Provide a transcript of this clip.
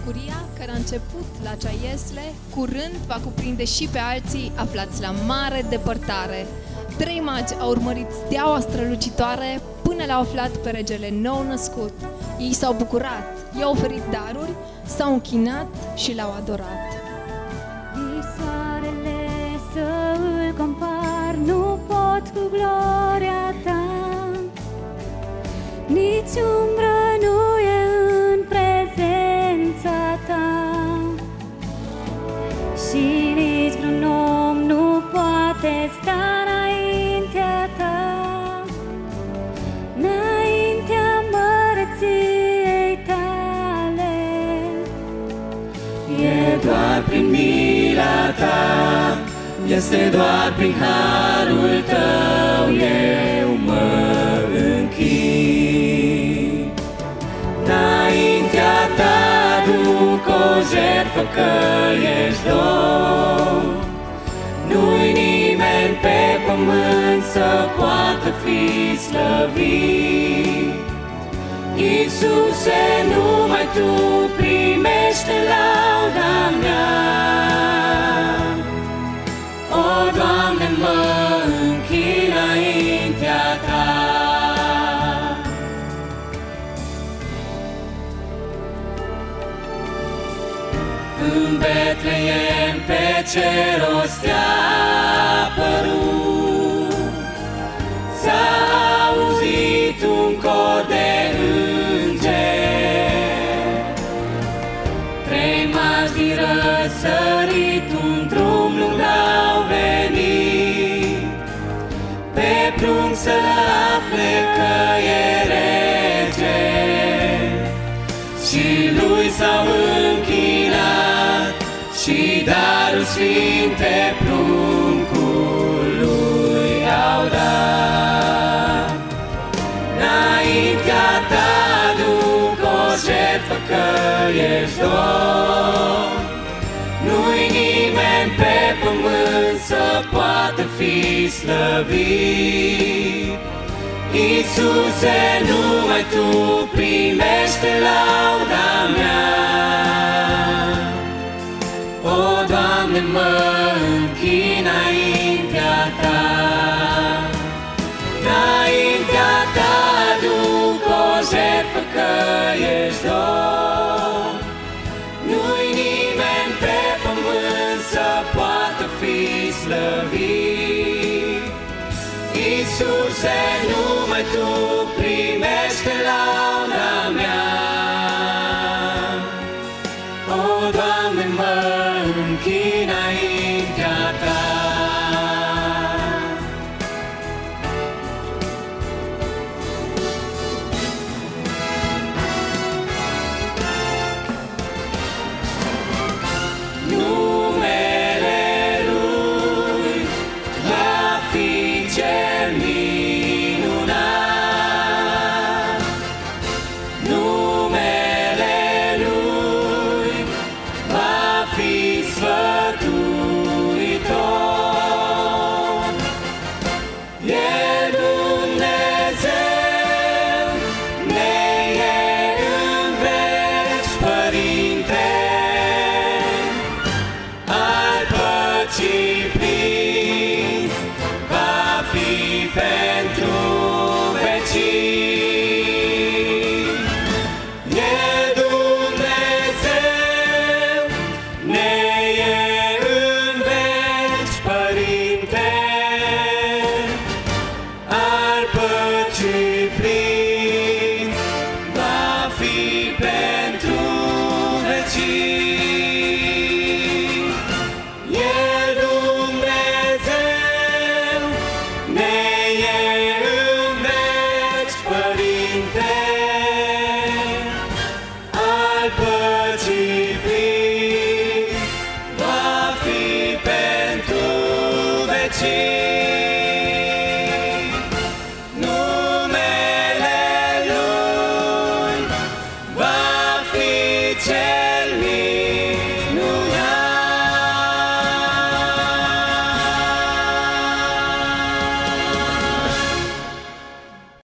bucuria care a început la Ceaiesle, curând va cuprinde și pe alții aflați la mare depărtare. 3 magi au urmărit steaua strălucitoare până l-au aflat pe regele nou născut. Ei s-au bucurat, i-au oferit daruri, s-au închinat și l-au adorat. Nici soarele să îl compar nu pot cu gloria ta, nici umbră nu e în prezența ta, și nici vreun om nu poate sta înaintea ta, înaintea măreției tale. E doar prin mila ta, este doar prin harul tău, eu mă închin. Înaintea ta duc o jertfă că ești Domn. Nu-i nimeni pe pământ să poată fi slăvit. Iisuse, numai Tu primește lauda mea. O, Doamne, mă închin înaintea Ta. În Betleem pe cer o stea a apărut, s-a auzit un cor de îngeri. 3 magi din răsărit un drum lung l-au venit, pe prunc să-l afle că e rege, și lui s-au închinat și darul sfinte pruncului au dat. Înaintea ta aduc o jertfă că ești Domn. Nu-i nimeni pe pământ să poată fi slăvit. Iisuse, numai Tu primește lauda mea. O, Doamne, mă închin înaintea Ta. Înaintea Ta aduc o jertfă că ești Domn. Nu-i nimeni pe pământ să poată fi slăvit. Iisuse, numai Tu primește lauda